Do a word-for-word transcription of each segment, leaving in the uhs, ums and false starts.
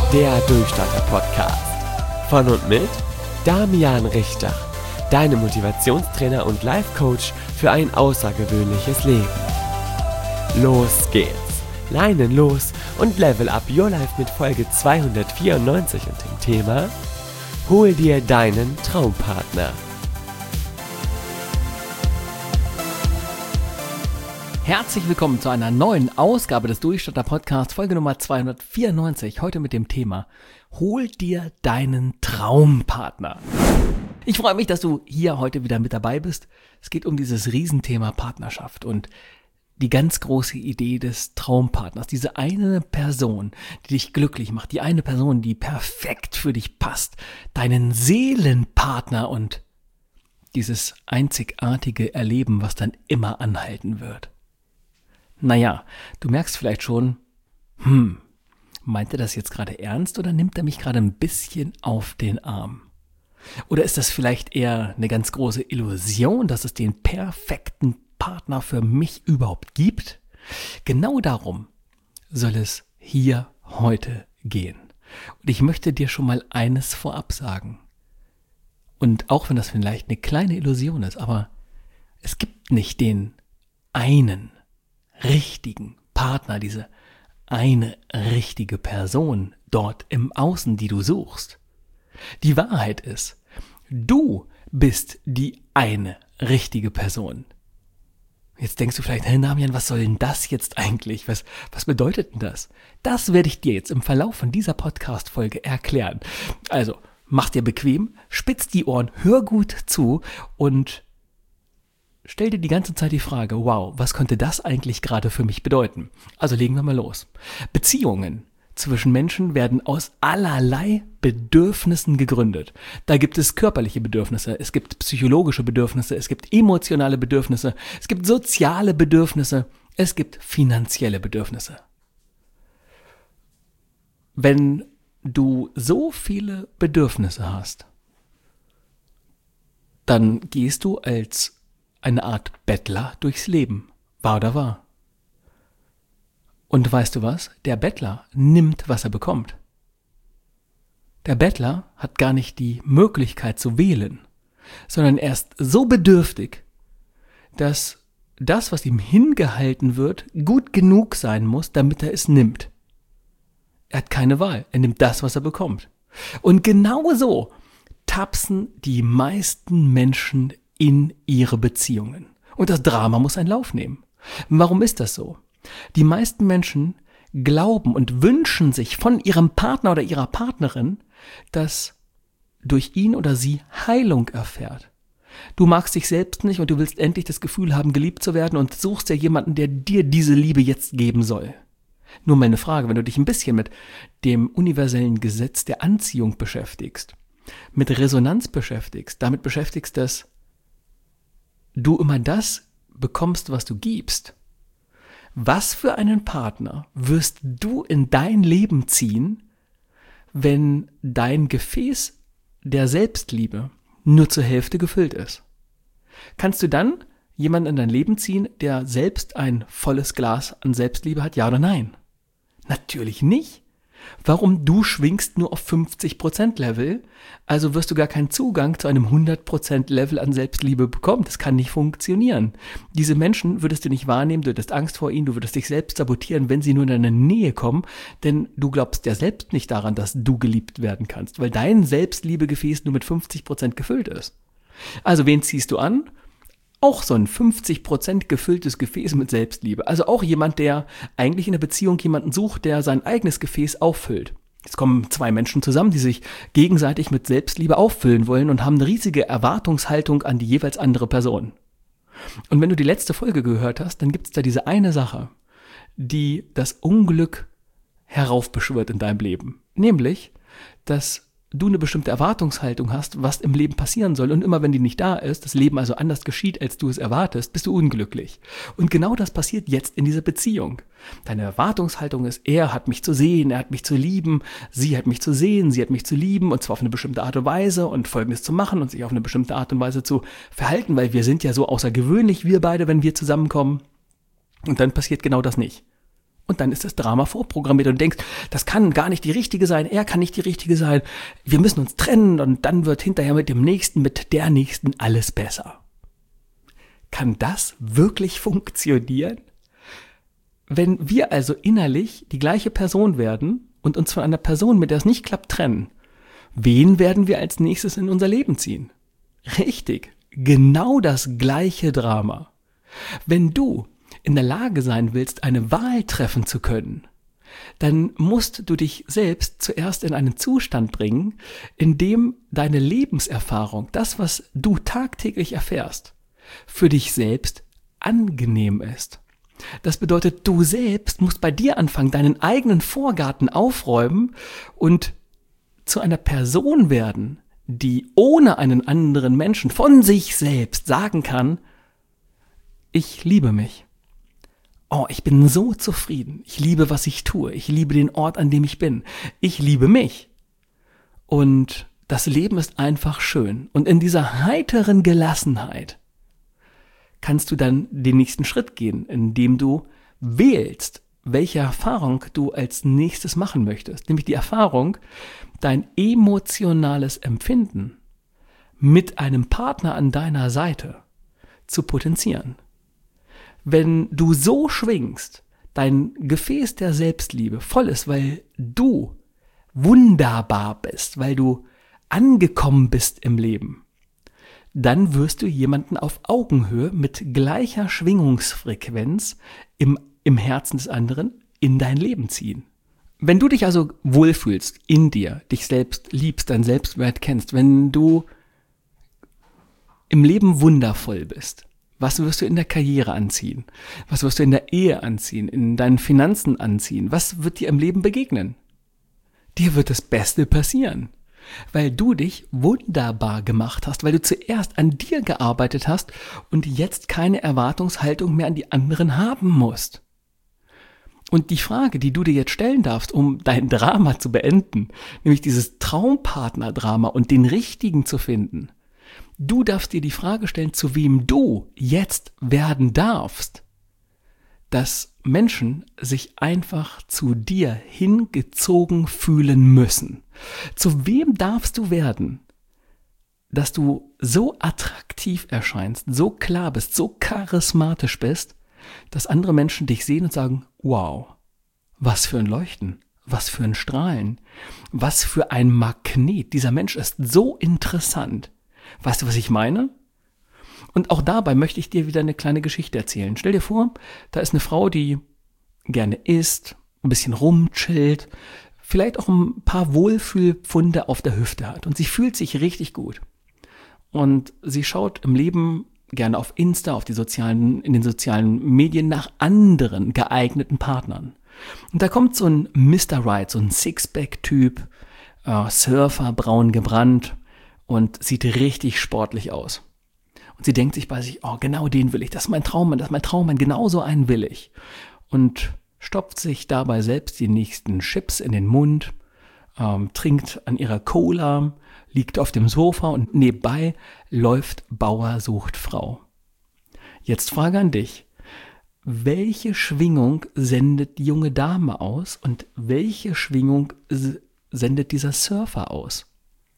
Der Durchstarter-Podcast. Von und mit Damian Richter, deinem Motivationstrainer und Life-Coach für ein außergewöhnliches Leben. Los geht's! Leinen los und level up your life mit Folge zweihundertvierundneunzig und dem Thema Hol dir deinen Traumpartner. Herzlich willkommen zu einer neuen Ausgabe des Durchstarter-Podcasts, Folge Nummer zweihundertvierundneunzig, heute mit dem Thema Hol dir deinen Traumpartner. Ich freue mich, dass du hier heute wieder mit dabei bist. Es geht um dieses Riesenthema Partnerschaft und die ganz große Idee des Traumpartners, diese eine Person, die dich glücklich macht, die eine Person, die perfekt für dich passt, deinen Seelenpartner und dieses einzigartige Erleben, was dann immer anhalten wird. Naja, du merkst vielleicht schon, hm, meint er das jetzt gerade ernst oder nimmt er mich gerade ein bisschen auf den Arm? Oder ist das vielleicht eher eine ganz große Illusion, dass es den perfekten Partner für mich überhaupt gibt? Genau darum soll es hier heute gehen. Und ich möchte dir schon mal eines vorab sagen. Und auch wenn das vielleicht eine kleine Illusion ist, aber es gibt nicht den einen richtigen Partner, diese eine richtige Person dort im Außen, die du suchst. Die Wahrheit ist, du bist die eine richtige Person. Jetzt denkst du vielleicht, hey Damian, was soll denn das jetzt eigentlich? Was, was bedeutet denn das? Das werde ich dir jetzt im Verlauf von dieser Podcast-Folge erklären. Also, mach dir bequem, spitz die Ohren, hör gut zu und stell dir die ganze Zeit die Frage, wow, was könnte das eigentlich gerade für mich bedeuten? Also legen wir mal los. Beziehungen zwischen Menschen werden aus allerlei Bedürfnissen gegründet. Da gibt es körperliche Bedürfnisse, es gibt psychologische Bedürfnisse, es gibt emotionale Bedürfnisse, es gibt soziale Bedürfnisse, es gibt finanzielle Bedürfnisse. Wenn du so viele Bedürfnisse hast, dann gehst du als eine Art Bettler durchs Leben. Wahr oder wahr? Und weißt du was? Der Bettler nimmt, was er bekommt. Der Bettler hat gar nicht die Möglichkeit zu wählen, sondern er ist so bedürftig, dass das, was ihm hingehalten wird, gut genug sein muss, damit er es nimmt. Er hat keine Wahl. Er nimmt das, was er bekommt. Und genau so tapsen die meisten Menschen in ihre Beziehungen. Und das Drama muss einen Lauf nehmen. Warum ist das so? Die meisten Menschen glauben und wünschen sich von ihrem Partner oder ihrer Partnerin, dass durch ihn oder sie Heilung erfährt. Du magst dich selbst nicht und du willst endlich das Gefühl haben, geliebt zu werden und suchst ja jemanden, der dir diese Liebe jetzt geben soll. Nur meine Frage, wenn du dich ein bisschen mit dem universellen Gesetz der Anziehung beschäftigst, mit Resonanz beschäftigst, damit beschäftigst, dass du immer das bekommst, was du gibst. Was für einen Partner wirst du in dein Leben ziehen, wenn dein Gefäß der Selbstliebe nur zur Hälfte gefüllt ist? Kannst du dann jemanden in dein Leben ziehen, der selbst ein volles Glas an Selbstliebe hat, ja oder nein? Natürlich nicht. Warum? Du schwingst nur auf fünfzig Prozent Level, also wirst du gar keinen Zugang zu einem hundert Prozent Level an Selbstliebe bekommen. Das kann nicht funktionieren. Diese Menschen würdest du nicht wahrnehmen, du hättest Angst vor ihnen, du würdest dich selbst sabotieren, wenn sie nur in deine Nähe kommen, denn du glaubst ja selbst nicht daran, dass du geliebt werden kannst, weil dein Selbstliebegefäß nur mit fünfzig Prozent gefüllt ist. Also wen ziehst du an? Auch so ein fünfzig Prozent gefülltes Gefäß mit Selbstliebe. Also auch jemand, der eigentlich in einer Beziehung jemanden sucht, der sein eigenes Gefäß auffüllt. Jetzt kommen zwei Menschen zusammen, die sich gegenseitig mit Selbstliebe auffüllen wollen und haben eine riesige Erwartungshaltung an die jeweils andere Person. Und wenn du die letzte Folge gehört hast, dann gibt es da diese eine Sache, die das Unglück heraufbeschwört in deinem Leben. Nämlich, dass du eine bestimmte Erwartungshaltung hast, was im Leben passieren soll und immer wenn die nicht da ist, das Leben also anders geschieht, als du es erwartest, bist du unglücklich. Und genau das passiert jetzt in dieser Beziehung. Deine Erwartungshaltung ist, er hat mich zu sehen, er hat mich zu lieben, sie hat mich zu sehen, sie hat mich zu lieben und zwar auf eine bestimmte Art und Weise und Folgendes zu machen und sich auf eine bestimmte Art und Weise zu verhalten, weil wir sind ja so außergewöhnlich, wir beide, wenn wir zusammenkommen. Und dann passiert genau das nicht. Und dann ist das Drama vorprogrammiert und du denkst, das kann gar nicht die Richtige sein, er kann nicht die Richtige sein, wir müssen uns trennen und dann wird hinterher mit dem Nächsten, mit der Nächsten alles besser. Kann das wirklich funktionieren? Wenn wir also innerlich die gleiche Person werden und uns von einer Person, mit der es nicht klappt, trennen, wen werden wir als nächstes in unser Leben ziehen? Richtig, genau das gleiche Drama. Wenn du in der Lage sein willst, eine Wahl treffen zu können, dann musst du dich selbst zuerst in einen Zustand bringen, in dem deine Lebenserfahrung, das, was du tagtäglich erfährst, für dich selbst angenehm ist. Das bedeutet, du selbst musst bei dir anfangen, deinen eigenen Vorgarten aufräumen und zu einer Person werden, die ohne einen anderen Menschen von sich selbst sagen kann, ich liebe mich. Oh, ich bin so zufrieden. Ich liebe, was ich tue. Ich liebe den Ort, an dem ich bin. Ich liebe mich. Und das Leben ist einfach schön. Und in dieser heiteren Gelassenheit kannst du dann den nächsten Schritt gehen, indem du wählst, welche Erfahrung du als nächstes machen möchtest. Nämlich die Erfahrung, dein emotionales Empfinden mit einem Partner an deiner Seite zu potenzieren. Wenn du so schwingst, dein Gefäß der Selbstliebe voll ist, weil du wunderbar bist, weil du angekommen bist im Leben, dann wirst du jemanden auf Augenhöhe mit gleicher Schwingungsfrequenz im, im Herzen des anderen in dein Leben ziehen. Wenn du dich also wohlfühlst in dir, dich selbst liebst, dein Selbstwert kennst, wenn du im Leben wundervoll bist, was wirst du in der Karriere anziehen? Was wirst du in der Ehe anziehen, in deinen Finanzen anziehen? Was wird dir im Leben begegnen? Dir wird das Beste passieren, weil du dich wunderbar gemacht hast, weil du zuerst an dir gearbeitet hast und jetzt keine Erwartungshaltung mehr an die anderen haben musst. Und die Frage, die du dir jetzt stellen darfst, um dein Drama zu beenden, nämlich dieses Traumpartner-Drama und den Richtigen zu finden, du darfst dir die Frage stellen, zu wem du jetzt werden darfst, dass Menschen sich einfach zu dir hingezogen fühlen müssen. Zu wem darfst du werden, dass du so attraktiv erscheinst, so klar bist, so charismatisch bist, dass andere Menschen dich sehen und sagen, wow, was für ein Leuchten, was für ein Strahlen, was für ein Magnet. Dieser Mensch ist so interessant. Weißt du, was ich meine? Und auch dabei möchte ich dir wieder eine kleine Geschichte erzählen. Stell dir vor, da ist eine Frau, die gerne isst, ein bisschen rumchillt, vielleicht auch ein paar Wohlfühlpfunde auf der Hüfte hat und sie fühlt sich richtig gut. Und sie schaut im Leben gerne auf Insta, auf die sozialen, in den sozialen Medien nach anderen geeigneten Partnern. Und da kommt so ein Mister Right, so ein Sixpack-Typ, äh, Surfer, braun gebrannt und sieht richtig sportlich aus. Und sie denkt sich bei sich, oh, genau den will ich, das ist mein Traummann, das ist mein Traummann, genau so einen will ich. Und stopft sich dabei selbst die nächsten Chips in den Mund, ähm, trinkt an ihrer Cola, liegt auf dem Sofa und nebenbei läuft Bauer sucht Frau. Jetzt Frage an dich. Welche Schwingung sendet die junge Dame aus und welche Schwingung sendet dieser Surfer aus?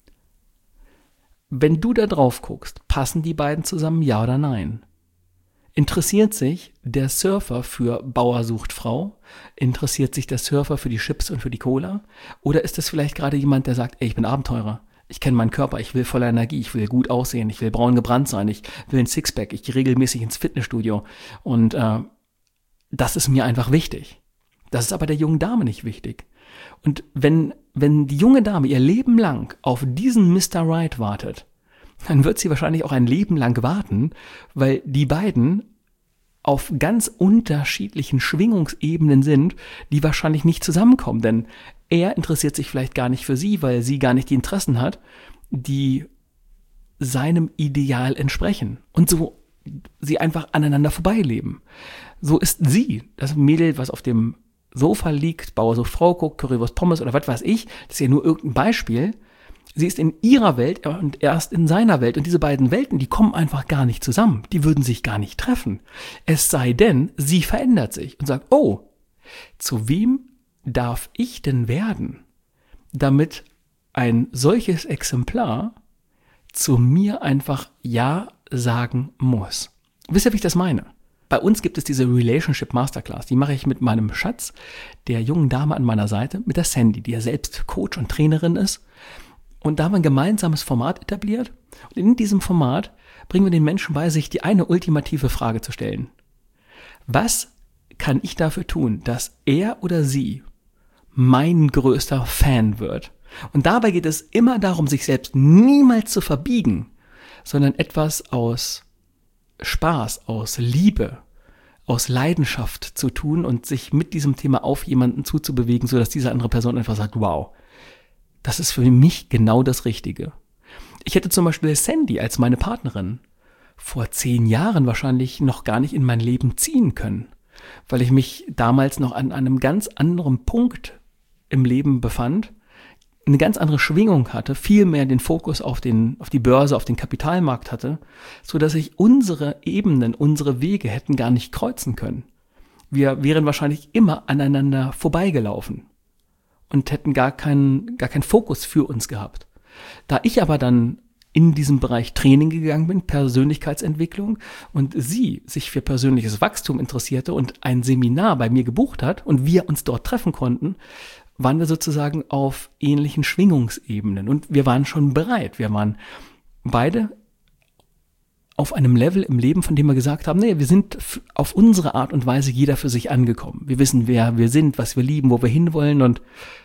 Wenn du da drauf guckst, passen die beiden zusammen, ja oder nein? Interessiert sich der Surfer für Bauer sucht Frau? Interessiert sich der Surfer für die Chips und für die Cola? Oder ist es vielleicht gerade jemand, der sagt, ey, ich bin Abenteurer, ich kenne meinen Körper, ich will voller Energie, ich will gut aussehen, ich will braun gebrannt sein, ich will ein Sixpack, ich gehe regelmäßig ins Fitnessstudio und äh, das ist mir einfach wichtig. Das ist aber der jungen Dame nicht wichtig. Und wenn, wenn die junge Dame ihr Leben lang auf diesen Mister Right wartet, dann wird sie wahrscheinlich auch ein Leben lang warten, weil die beiden auf ganz unterschiedlichen Schwingungsebenen sind, die wahrscheinlich nicht zusammenkommen. Denn er interessiert sich vielleicht gar nicht für sie, weil sie gar nicht die Interessen hat, die seinem Ideal entsprechen. Und so sie einfach aneinander vorbeileben. So ist sie, das Mädel, was auf dem Sofa liegt, Bauer sucht Frau guckt, Currywurst Pommes oder was weiß ich, das ist ja nur irgendein Beispiel. Sie ist in ihrer Welt und er ist in seiner Welt. Und diese beiden Welten, die kommen einfach gar nicht zusammen. Die würden sich gar nicht treffen. Es sei denn, sie verändert sich und sagt, oh, Zu wem darf ich denn werden, damit ein solches Exemplar zu mir einfach Ja sagen muss? Wisst ihr, wie ich das meine? Bei uns gibt es diese Relationship Masterclass, die mache ich mit meinem Schatz, der jungen Dame an meiner Seite, mit der Sandy, die ja selbst Coach und Trainerin ist. Und da haben wir ein gemeinsames Format etabliert. Und in diesem Format bringen wir den Menschen bei, sich die eine ultimative Frage zu stellen. Was kann ich dafür tun, dass er oder sie mein größter Fan wird? Und dabei geht es immer darum, sich selbst niemals zu verbiegen, sondern etwas aus Spaß, aus Liebe, aus Leidenschaft zu tun und sich mit diesem Thema auf jemanden zuzubewegen, sodass diese andere Person einfach sagt, wow, das ist für mich genau das Richtige. Ich hätte zum Beispiel Sandy als meine Partnerin vor zehn Jahren wahrscheinlich noch gar nicht in mein Leben ziehen können, weil ich mich damals noch an einem ganz anderen Punkt im Leben befand, eine ganz andere Schwingung hatte, viel mehr den Fokus auf den, auf die Börse, auf den Kapitalmarkt hatte, so dass sich unsere Ebenen, unsere Wege hätten gar nicht kreuzen können. Wir wären wahrscheinlich immer aneinander vorbeigelaufen und hätten gar keinen, gar keinen Fokus für uns gehabt. Da ich aber dann in diesem Bereich Training gegangen bin, Persönlichkeitsentwicklung, und sie sich für persönliches Wachstum interessierte und ein Seminar bei mir gebucht hat und wir uns dort treffen konnten, waren wir sozusagen auf ähnlichen Schwingungsebenen und wir waren schon bereit. Wir waren beide auf einem Level im Leben, von dem wir gesagt haben, nee, wir sind auf unsere Art und Weise jeder für sich angekommen. Wir wissen, wer wir sind, was wir lieben, wo wir hinwollen, und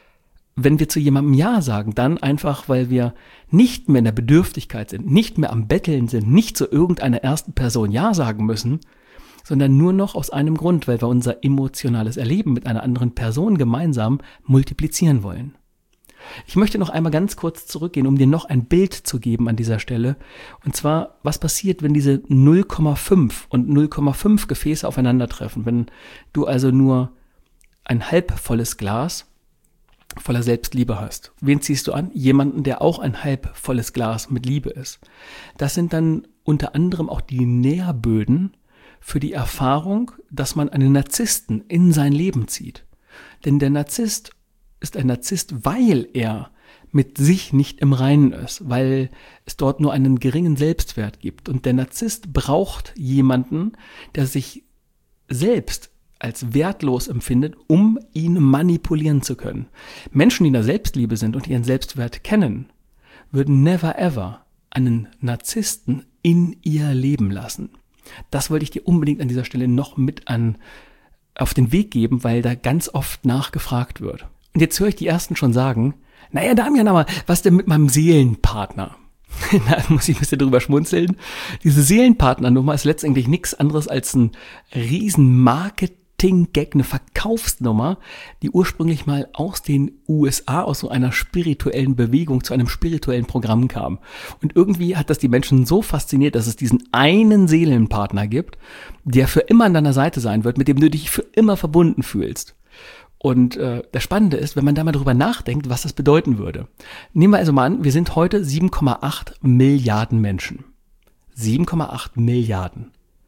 wenn wir zu jemandem Ja sagen, dann einfach, weil wir nicht mehr in der Bedürftigkeit sind, nicht mehr am Betteln sind, nicht zu irgendeiner ersten Person Ja sagen müssen, sondern nur noch aus einem Grund, weil wir unser emotionales Erleben mit einer anderen Person gemeinsam multiplizieren wollen. Ich möchte noch einmal ganz kurz zurückgehen, um dir noch ein Bild zu geben an dieser Stelle. Und zwar, was passiert, wenn diese null Komma fünf und null Komma fünf Gefäße aufeinandertreffen? Wenn du also nur ein halb volles Glas voller Selbstliebe hast. Wen ziehst du an? Jemanden, der auch ein halb volles Glas mit Liebe ist. Das sind dann unter anderem auch die Nährböden für die Erfahrung, dass man einen Narzissten in sein Leben zieht. Denn der Narzisst ist ein Narzisst, weil er mit sich nicht im Reinen ist, weil es dort nur einen geringen Selbstwert gibt. Und der Narzisst braucht jemanden, der sich selbst als wertlos empfindet, um ihn manipulieren zu können. Menschen, die in der Selbstliebe sind und ihren Selbstwert kennen, würden never ever einen Narzissten in ihr Leben lassen. Das wollte ich dir unbedingt an dieser Stelle noch mit an, auf den Weg geben, weil da ganz oft nachgefragt wird. Und jetzt höre ich die Ersten schon sagen, naja, Damian, aber was denn mit meinem Seelenpartner? Da muss ich ein bisschen drüber schmunzeln. Diese Seelenpartnernummer ist letztendlich nichts anderes als ein riesen Marketing-Gag, eine Verkaufsnummer, die ursprünglich mal aus den U S A, aus so einer spirituellen Bewegung zu einem spirituellen Programm kam. Und irgendwie hat das die Menschen so fasziniert, dass es diesen einen Seelenpartner gibt, der für immer an deiner Seite sein wird, mit dem du dich für immer verbunden fühlst. Und äh, das Spannende ist, wenn man da mal drüber nachdenkt, was das bedeuten würde. Nehmen wir also mal an, wir sind heute sieben Komma acht Milliarden Menschen. sieben Komma acht Milliarden.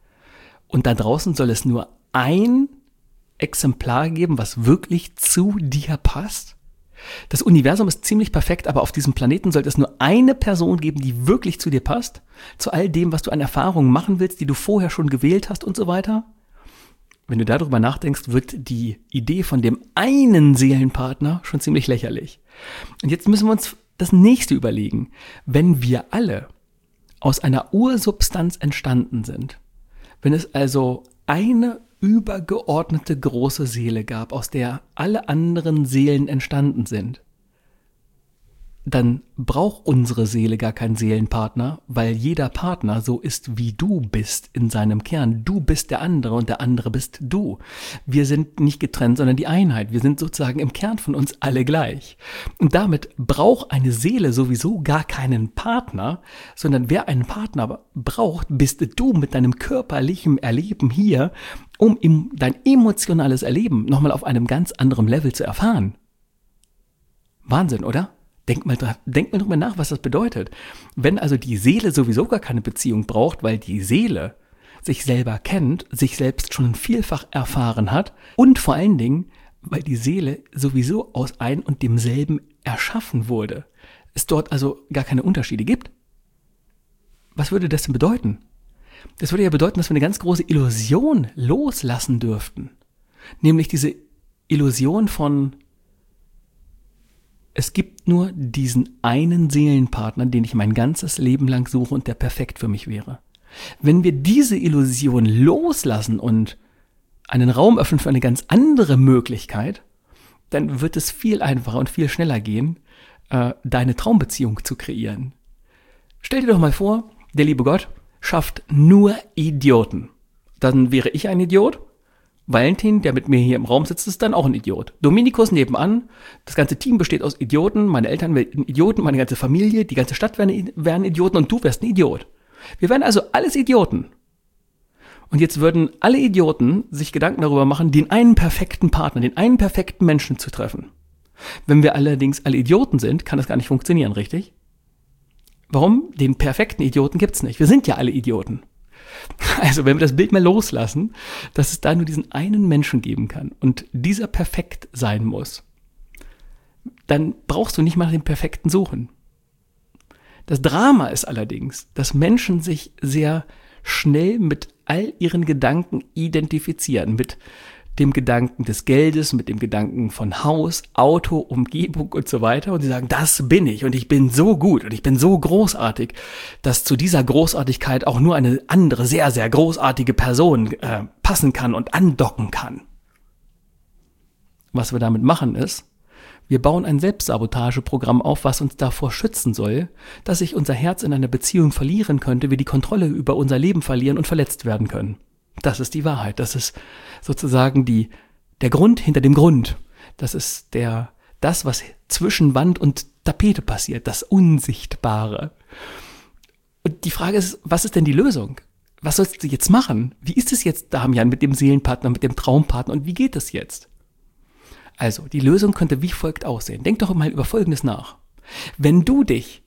Und da draußen soll es nur ein Exemplar geben, was wirklich zu dir passt. Das Universum ist ziemlich perfekt, aber auf diesem Planeten sollte es nur eine Person geben, die wirklich zu dir passt, zu all dem, was du an Erfahrungen machen willst, die du vorher schon gewählt hast und so weiter. Wenn du darüber nachdenkst, wird die Idee von dem einen Seelenpartner schon ziemlich lächerlich. Und jetzt müssen wir uns das nächste überlegen. Wenn wir alle aus einer Ursubstanz entstanden sind, wenn es also eine übergeordnete große Seele gab, aus der alle anderen Seelen entstanden sind, dann braucht unsere Seele gar keinen Seelenpartner, weil jeder Partner so ist, wie du bist in seinem Kern. Du bist der andere und der andere bist du. Wir sind nicht getrennt, sondern die Einheit. Wir sind sozusagen im Kern von uns alle gleich. Und damit braucht eine Seele sowieso gar keinen Partner, sondern wer einen Partner braucht, bist du mit deinem körperlichen Erleben hier, um dein emotionales Erleben nochmal auf einem ganz anderen Level zu erfahren. Wahnsinn, oder? Denk mal, denk mal drüber nach, was das bedeutet. Wenn also die Seele sowieso gar keine Beziehung braucht, weil die Seele sich selber kennt, sich selbst schon vielfach erfahren hat und vor allen Dingen, weil die Seele sowieso aus ein und demselben erschaffen wurde, es dort also gar keine Unterschiede gibt. Was würde das denn bedeuten? Das würde ja bedeuten, dass wir eine ganz große Illusion loslassen dürften. Nämlich diese Illusion von, es gibt nur diesen einen Seelenpartner, den ich mein ganzes Leben lang suche und der perfekt für mich wäre. Wenn wir diese Illusion loslassen und einen Raum öffnen für eine ganz andere Möglichkeit, dann wird es viel einfacher und viel schneller gehen, äh, deine Traumbeziehung zu kreieren. Stell dir doch mal vor, der liebe Gott schafft nur Idioten. Dann wäre ich ein Idiot. Valentin, der mit mir hier im Raum sitzt, ist dann auch ein Idiot. Dominikus nebenan, das ganze Team besteht aus Idioten, meine Eltern wären Idioten, meine ganze Familie, die ganze Stadt wären, wären Idioten und du wärst ein Idiot. Wir wären also alles Idioten. Und jetzt würden alle Idioten sich Gedanken darüber machen, den einen perfekten Partner, den einen perfekten Menschen zu treffen. Wenn wir allerdings alle Idioten sind, kann das gar nicht funktionieren, richtig? Warum? Den perfekten Idioten gibt's nicht. Wir sind ja alle Idioten. Also wenn wir das Bild mal loslassen, dass es da nur diesen einen Menschen geben kann und dieser perfekt sein muss, dann brauchst du nicht mal nach dem Perfekten suchen. Das Drama ist allerdings, dass Menschen sich sehr schnell mit all ihren Gedanken identifizieren, mit dem Gedanken des Geldes, mit dem Gedanken von Haus, Auto, Umgebung und so weiter. Und sie sagen, das bin ich und ich bin so gut und ich bin so großartig, dass zu dieser Großartigkeit auch nur eine andere, sehr, sehr großartige Person äh, passen kann und andocken kann. Was wir damit machen ist, wir bauen ein Selbstsabotageprogramm auf, was uns davor schützen soll, dass sich unser Herz in einer Beziehung verlieren könnte, wir die Kontrolle über unser Leben verlieren und verletzt werden können. Das ist die Wahrheit. Das ist sozusagen die, der Grund hinter dem Grund. Das ist der, das, was zwischen Wand und Tapete passiert, das Unsichtbare. Und die Frage ist, was ist denn die Lösung? Was sollst du jetzt machen? Wie ist es jetzt, Damian, mit dem Seelenpartner, mit dem Traumpartner und wie geht es jetzt? Also, die Lösung könnte wie folgt aussehen. Denk doch mal über Folgendes nach. Wenn du dich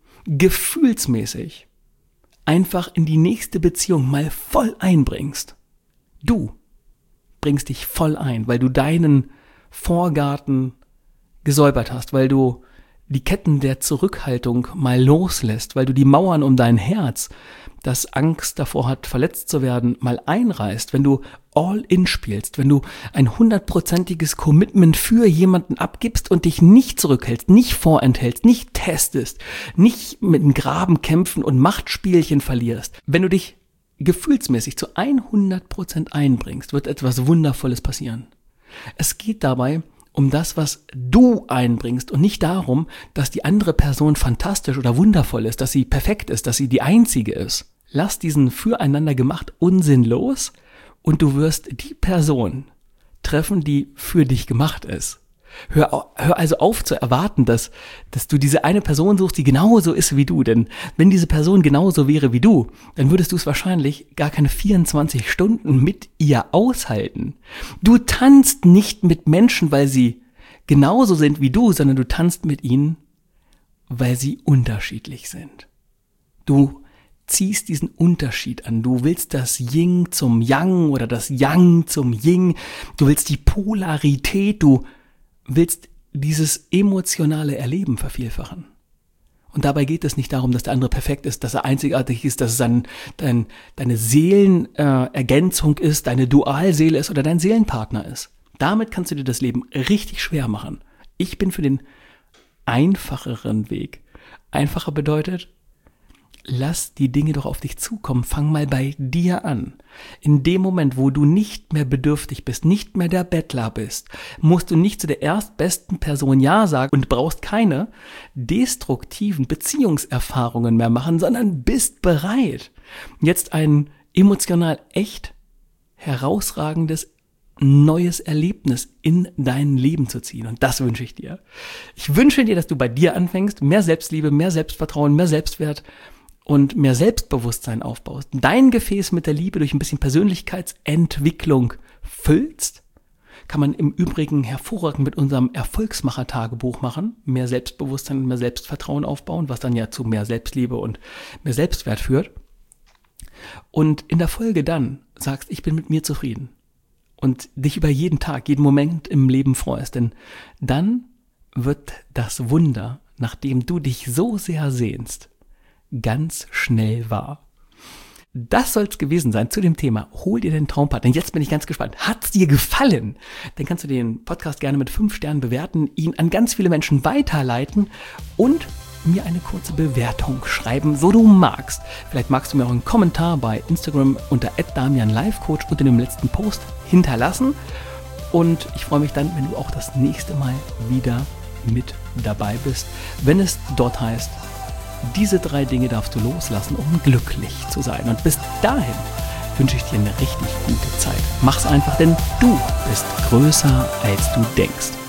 gefühlsmäßig einfach in die nächste Beziehung mal voll einbringst. Du bringst dich voll ein, weil du deinen Vorgarten gesäubert hast, weil du die Ketten der Zurückhaltung mal loslässt, weil du die Mauern um dein Herz, das Angst davor hat, verletzt zu werden, mal einreißt, wenn du all in spielst, wenn du ein hundertprozentiges Commitment für jemanden abgibst und dich nicht zurückhältst, nicht vorenthältst, nicht testest, nicht mit dem Graben kämpfen und Machtspielchen verlierst, wenn du dich gefühlsmäßig zu hundert Prozent einbringst, wird etwas Wundervolles passieren. Es geht dabei um das, was du einbringst und nicht darum, dass die andere Person fantastisch oder wundervoll ist, dass sie perfekt ist, dass sie die einzige ist. Lass diesen füreinander gemacht Unsinn los und du wirst die Person treffen, die für dich gemacht ist. Hör, hör also auf zu erwarten, dass, dass du diese eine Person suchst, die genauso ist wie du. Denn wenn diese Person genauso wäre wie du, dann würdest du es wahrscheinlich gar keine vierundzwanzig Stunden mit ihr aushalten. Du tanzt nicht mit Menschen, weil sie genauso sind wie du, sondern du tanzt mit ihnen, weil sie unterschiedlich sind. Du ziehst diesen Unterschied an. Du willst das Yin zum Yang oder das Yang zum Yin. Du willst die Polarität, du willst dieses emotionale Erleben vervielfachen. Und dabei geht es nicht darum, dass der andere perfekt ist, dass er einzigartig ist, dass es ein, dein, deine Seelenergänzung äh, ist, deine Dualseele ist oder dein Seelenpartner ist. Damit kannst du dir das Leben richtig schwer machen. Ich bin für den einfacheren Weg. Einfacher bedeutet, lass die Dinge doch auf dich zukommen. Fang mal bei dir an. In dem Moment, wo du nicht mehr bedürftig bist, nicht mehr der Bettler bist, musst du nicht zu der erstbesten Person Ja sagen und brauchst keine destruktiven Beziehungserfahrungen mehr machen, sondern bist bereit, jetzt ein emotional echt herausragendes neues Erlebnis in dein Leben zu ziehen. Und das wünsche ich dir. Ich wünsche dir, dass du bei dir anfängst, mehr Selbstliebe, mehr Selbstvertrauen, mehr Selbstwert und mehr Selbstbewusstsein aufbaust, dein Gefäß mit der Liebe durch ein bisschen Persönlichkeitsentwicklung füllst, kann man im Übrigen hervorragend mit unserem Erfolgsmacher-Tagebuch machen, mehr Selbstbewusstsein und mehr Selbstvertrauen aufbauen, was dann ja zu mehr Selbstliebe und mehr Selbstwert führt. und in der Folge dann sagst, ich bin mit mir zufrieden und dich über jeden Tag, jeden Moment im Leben freust, denn dann wird das Wunder, nach dem du dich so sehr sehnst, ganz schnell wahr. Das soll es gewesen sein zu dem Thema, hol dir den Traumpartner. Jetzt bin ich ganz gespannt. Hat's dir gefallen? Dann kannst du den Podcast gerne mit fünf Sternen bewerten, ihn an ganz viele Menschen weiterleiten und mir eine kurze Bewertung schreiben, so du magst. Vielleicht magst du mir auch einen Kommentar bei Instagram unter at damian life coach unter dem letzten Post hinterlassen. Und ich freue mich dann, wenn du auch das nächste Mal wieder mit dabei bist, wenn es dort heißt, diese drei Dinge darfst du loslassen, um glücklich zu sein. Und bis dahin wünsche ich dir eine richtig gute Zeit. Mach's einfach, denn du bist größer, als du denkst.